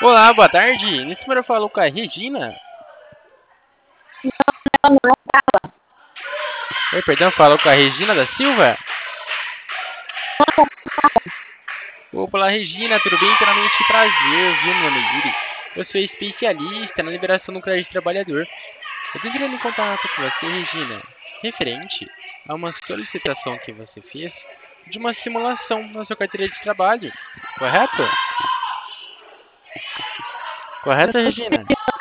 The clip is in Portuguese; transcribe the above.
Olá, boa tarde. Nesse número eu falo com a Regina. Não, Oi, perdão, falo com a Regina da Silva. Olá, Regina, tudo bem? Primeiramente, prazer, viu, meu nome é Yuri. Eu sou especialista na liberação do crédito trabalhador. Eu tô entrando em contato com você, Regina, referente a uma solicitação que você fez de uma simulação na sua carteira de trabalho, correto? Correto, Regina?